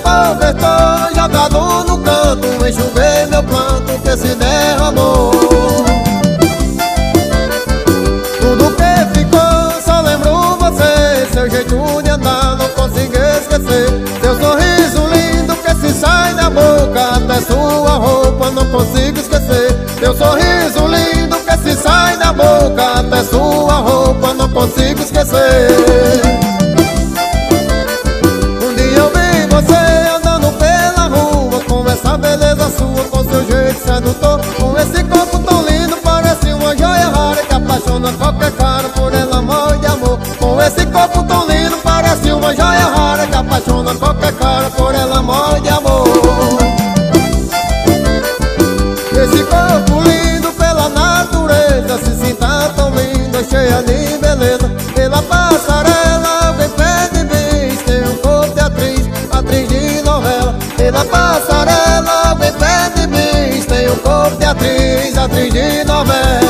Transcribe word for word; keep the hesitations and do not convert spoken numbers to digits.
cobertor jogado no canto, enxuguei meu pranto que se derramou. Tudo que ficou, só lembro você, seu jeito de andar não consigo esquecer. Seu sorriso lindo que se sai da boca, até sua roupa não consigo esquecer. Seu sorriso lindo que se sai da boca, até sua roupa não consigo esquecer. Um dia eu vi você andando pela rua, com essa beleza sua, com seu jeito sedutor, com esse corpo tão lindo, parece uma joia rara que apaixona qualquer cara por ela morre de amor. Com esse corpo tão lindo, parece uma joia rara que apaixona qualquer cara por ela morre de amor. Esse corpo lindo pela natureza, se sinta tão linda, cheia de beleza. Pela passarela, alguém pede bis, tem um corpo de atriz, atriz de novela. Pela passarela, alguém pede bis, tem um corpo de atriz, atriz de novela.